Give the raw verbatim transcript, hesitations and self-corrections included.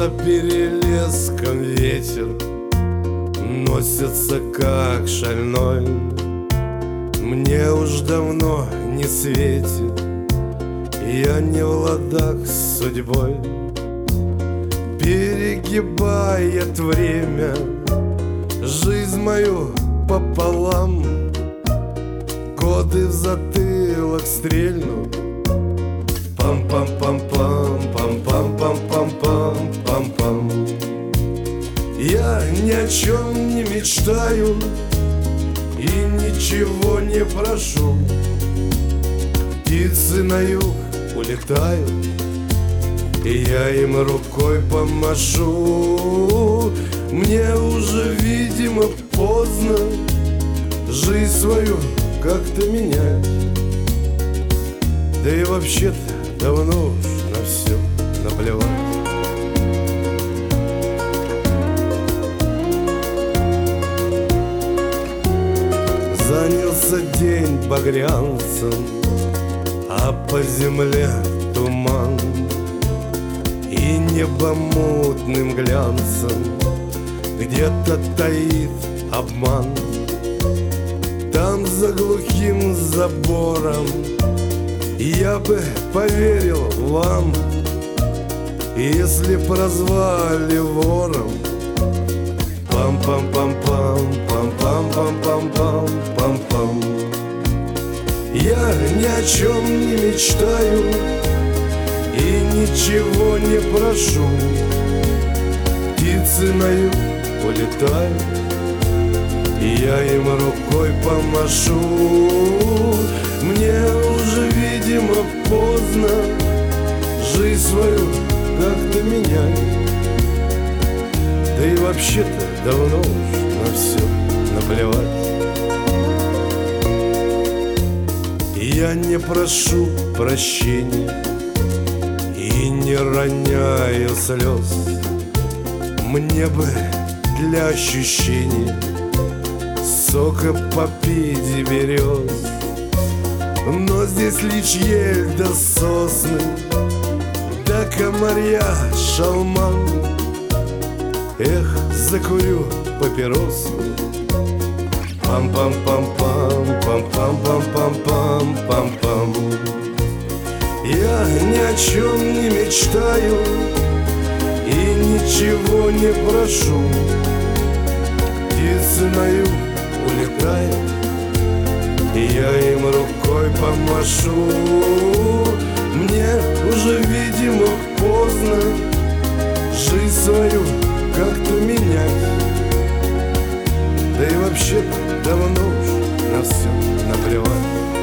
За перелеском ветер носится как шальной. Мне уж давно не светит, я не в ладах с судьбой. Перегибает время жизнь мою пополам, годы в затылок стрельнут. Пам-пам-пам-пам, пам-пам-пам-пам-пам-пам-пам. Я ни о чем не мечтаю и ничего не прошу. Птицы на юг улетают, и я им рукой помашу. Мне уже, видимо, поздно жизнь свою как-то менять. Да и вообще-то давно уж на все наплевать. Занялся день багрянцем, а по земле туман, и небо мутным глянцем где-то таит обман. Там за глухим забором я бы поверил вам, если прозвали вором. Пам-пам-пам-пам, пам-пам-пам-пам-пам-пам. Я ни о чем не мечтаю и ничего не прошу. Птицы на юг улетают, и я им рукой помашу. Мне уже, видимо, поздно жизнь свою как-то менять. Да и вообще-то давно уж на все наплевать. Я не прошу прощения и не роняю слез. Мне бы для ощущения сока попить и берез. Но здесь лишь ель да сосны, да комарья шалман. Эх, закурю папиросу. Пам-пам-пам-пам, пам-пам-пам-пам-пам-пам. Я ни о чем не мечтаю и ничего не прошу. Птицы на юг улетают, и я им рукой помашу. Мне уже, видимо, поздно жизнь свою как-то менять. Да и вообще-то давно уж на все наплевать.